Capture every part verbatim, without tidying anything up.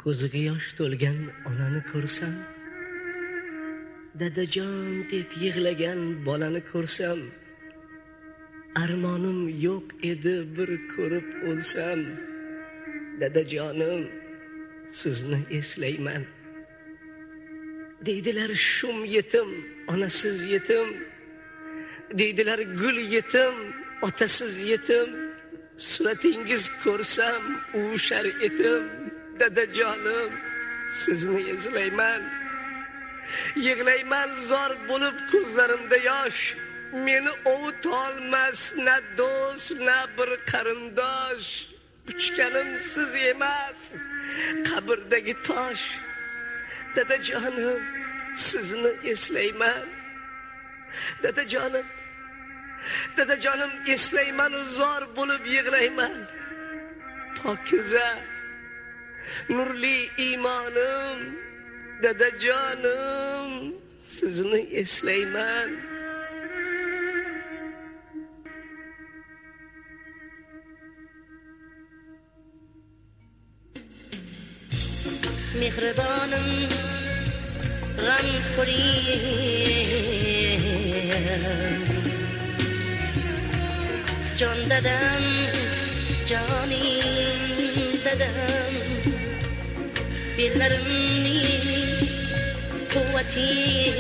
ko'ziga yosh to'lgan onani ko'rsam, dadajon deb yig'lagan bolani ko'rsam, armonim yo'q edi bir ko'rib o'lsam, dadajonim sizni eslayman. Deydilar shum yetim, onasiz yetim, deydilar gul yetim, otasiz yetim. Suratingiz ko'rsam ushar etim, dadajonim sizni eslayman. Yig'layman zor bo'lib ko'zlarimda yosh, meni ovutolmas na do'st na bir qarindosh. Uchganim siz emas, qabrdagi tosh. Dadajonim sizni eslayman. Dadajonim Dadajonim eslayman, zor bo'lib yig'layman. Pokiza nurli iymonim, dadajonim sizni eslayman. Mehribonim g'amxo'rim, jon dadam, jonim dadam, bellarimning quvvati,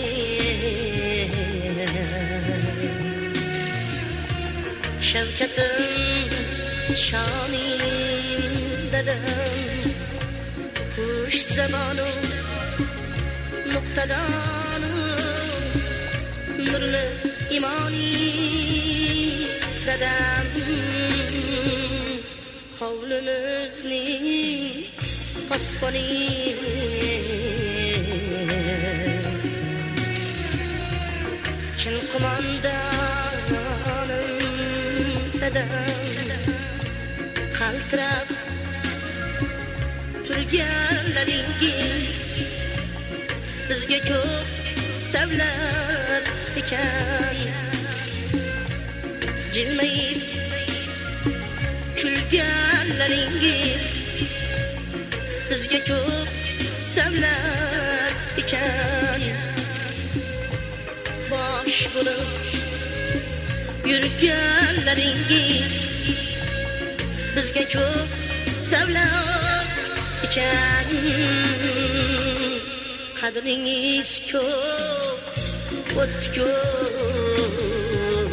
shavkatim, shonim dadam, xush zabonu nuqtadonim, nurli imoni dadam, hovlimizning osmoni, chin qo'mondonim dadam, qaltirab turganlaringiz bizga ko'p davlat ekan. Jilmayib kulganlaringiz bizga ko'p davlat ekan. Bosh bo'lib yurganlaringiz bizga ko'p davlat ekan. Qadringiz ko'p, o'tko'p,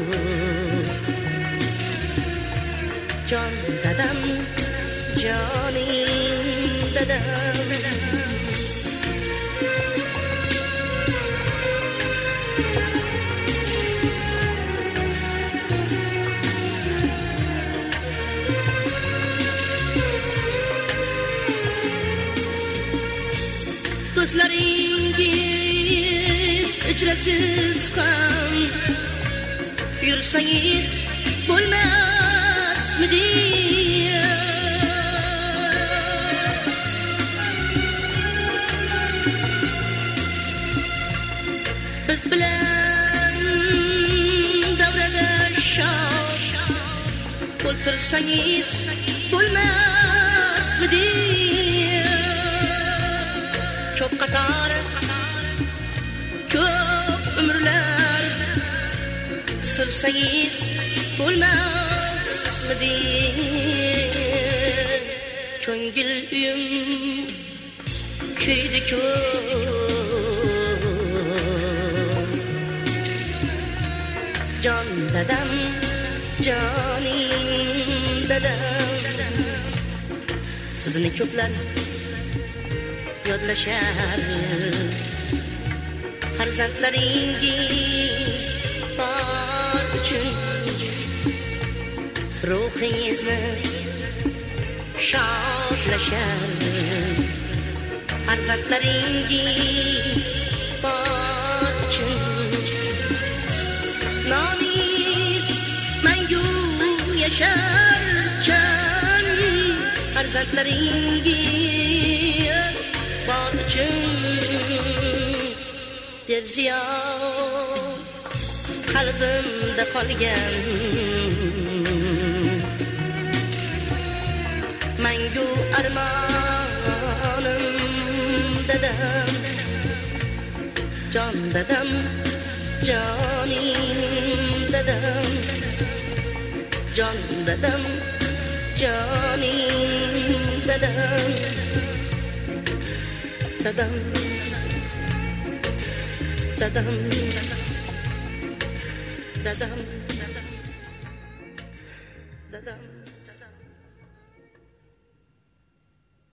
jon dadam, jonim dadam. Do'stlaringiz ichrasiz ham yursangiz bo'lmasmidi? Biz bilan davrada shoh o'ltirsangiz bo'lmasmidi? Çok qator, ko'p umrlar sursangiz bo'lmasmidi? Ko'ngil uyim kuydi ko'p, jon dadam, jonim dadam. Sizni ko'plar yodlashar, farzandlaringiz bor uchun ruhingizni shodlashar. Farzandlaringiz bor uchun nomingiz mangu yashar. Jon farzandlaringiz bor uchun der ziyon qalbimda qolgan. Mangu armon جانم ددم جان ددم جانیم ددم جان ددم جانیم ددم ددم ددم ددم ددم